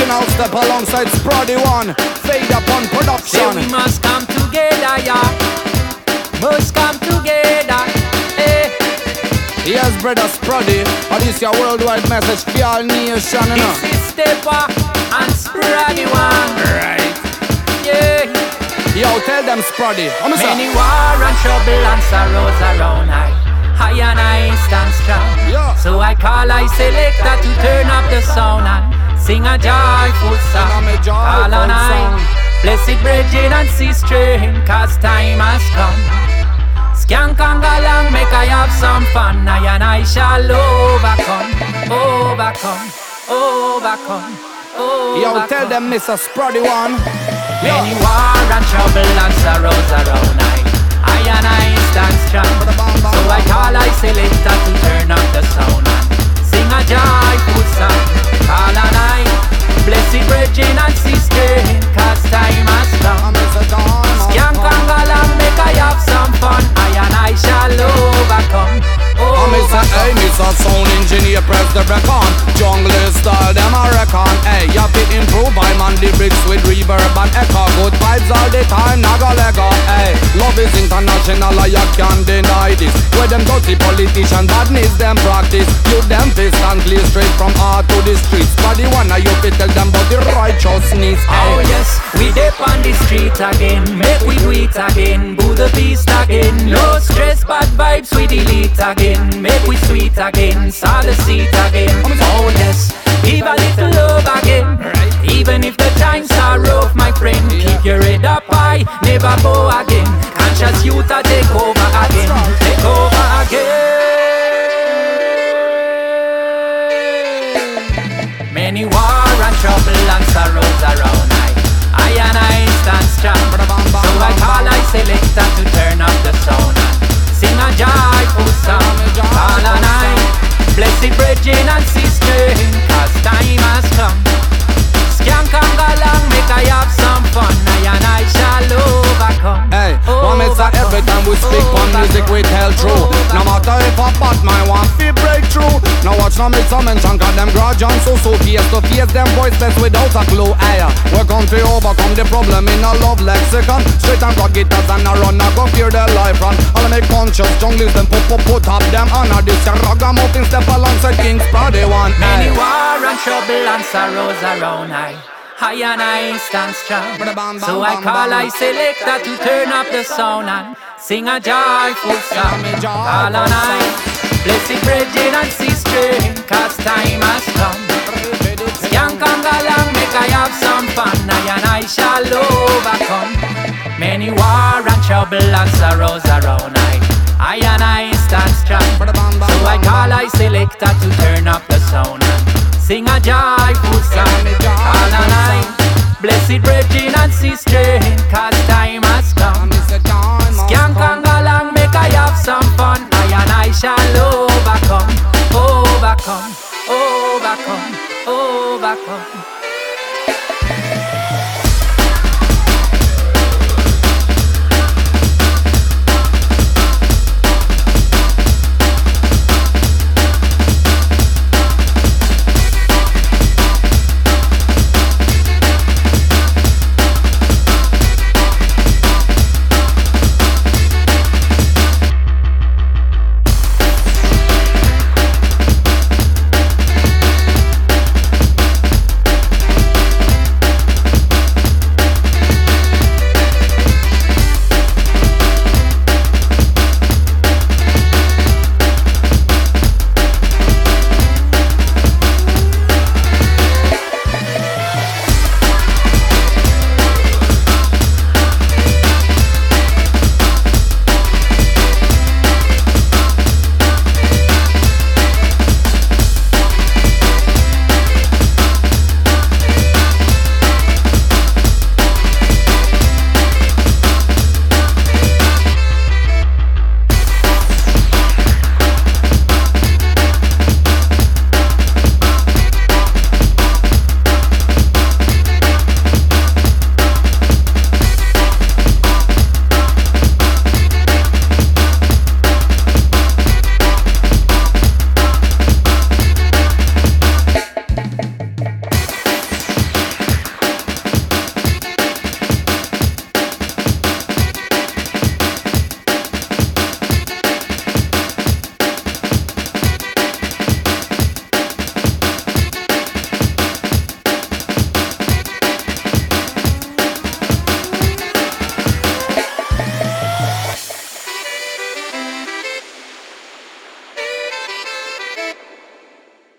now step alongside Sprody One. Fade upon production. Say we must come together, yeah. Must come together, eh. Yes, brother Sprody. And this your worldwide message for all nation, you know. This is Stepper and Sprody One. Right. Yeah. Yo, tell them Sprody. Many war and trouble and sorrows around I and I stand strong. Yeah. So I call I selector to turn up the sound and sing a joyful song. Call on I, blessed brethren and sister, cause time has come. Skank and galang, make I have some fun. I and I shall overcome, overcome, overcome, overcome. Yo, tell them Mr. Sprody One. Many war and trouble and sorrows around I and I stand strong. So I call I selector to turn up the sound and sing a joyful song. Call on I, blessed brethren and sister, cause time has come. Skank and galang, make I have some fun. I and I shall overcome. Mr. Hey, Mr. Sound Engineer, press the record. Jungle style, them a reckon. Hey, you have to improve, I'm on the bricks with reverb and echo. Good vibes all the time, naga lega. Hey, love is international, you can't deny this. Where them dirty politicians, badness them practice. You them fist and clear straight from heart to the streets. But the one you fit tell them about the righteousness. Oh yes, we dip on the street again. Make we do it again. Boo the beast again. No stress, bad vibes, we delete again. Make we sweet again, saw the seat again. Oh yes, give a little love again. Even if the times are rough, my friend, keep your head up high, never bow again. Conscious youth a take over again, take over again. Many war and trouble and sorrows around I and I stand strong. So I call I selector to turn up the sound and sing a joyful song. Call on I, blessed brethren and sister, cause time has come. Skank and galang, make I have some fun. I and I shall overcome. Hey, one say every time we speak on music we tell true. No matter if a bad man want to break through. Now watch now me some mention, got them grudge and so face to face them voiceless without a clue. Hey, we come to overcome the problem in a love lexicon. Straight and rock guitars and a run, I go fear their life run. All make conscious junglers them put up them honor. This a ragamuffin step alongside King Sprody One. Many war and trouble and sorrows around I and I stand strong. So I call I selector to turn up the sound and sing a joyful song. Call on I, blessed brethren and sister, cause time has come. Skank and galang, make I have some fun. I and I shall overcome. Many war and trouble and sorrows around I and I stand strong. So I call I selector to turn up the sound and sing a joyful song. Call on I, blessed brethren and sister, cause time has come. Skank and galang, make I have some fun. I and I shall overcome, overcome, overcome, overcome.